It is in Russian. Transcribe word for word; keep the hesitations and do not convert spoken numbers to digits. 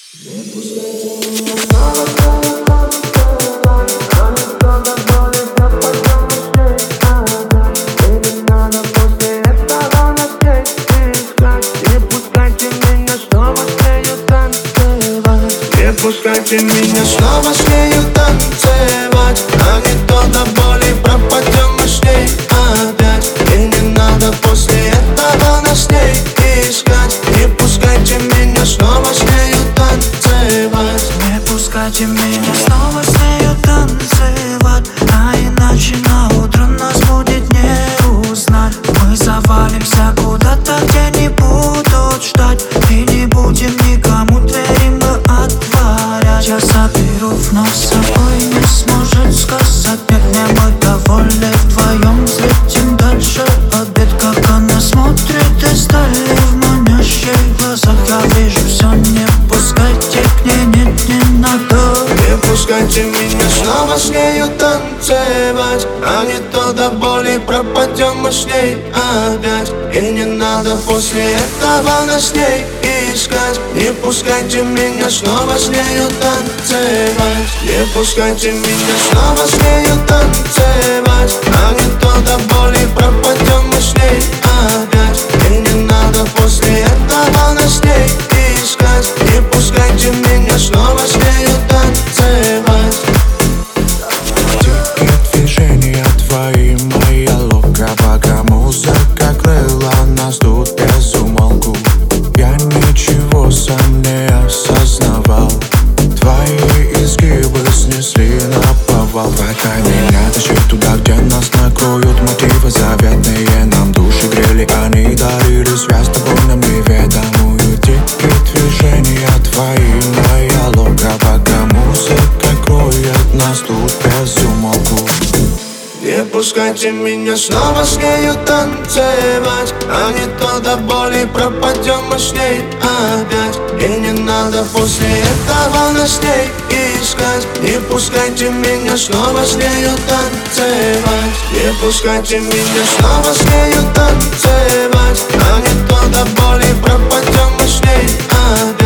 Пускайте меня снова с нею танцевать, а не то до боли пропадем мы с ней опять. И не надо после этого нас с ней искать. Не пускайте меня снова с нею танцевать. Не пускайте меня снова с нею танцевать, а иначе на утро нас будет не узнать. Мы завалимся куда-то, где не будут ждать, и не будем никому двери мы отворять. Я заберу вновь с собой, не сможет сказать нет. Не мы довольны вдвоем, взлетим дальше обед. Как она смотрит издали в манящих глазах, я вижу все, не пускайте к ней, нет, не надо. Не пускайте меня снова с нею танцевать, а не то до боли пропадем мы с ней опять. И не надо после этого нас с ней искать. Не пускайте меня снова с нею танцевать. Не пускайте меня снова с нею танцевать, а не то до боли пропадем мы с ней опять. И не надо после этого нас с ней искать. Не пускайте меня снова с нею танцевать. Тихие движения твои, моя логовая музыка крыла нас тут без умолку. Я ничего сам не осознавал, твои изгибы снесли наповал. Хватай меня, тащи туда, где нас накроют мотивы заветные. Нам души грели, они дарили связь с тобой нам неведомую. Дикие движения твои, моя логовая музыка кроет нас тут без умолку. Не пускайте меня снова с нею танцевать, а не то до боли пропадем мы с ней опять. И не надо после этого нас с ней искать. Не пускайте меня снова с нею танцевать. Не пускайте меня снова с нею танцевать, а не то до боли пропадем мы с ней опять.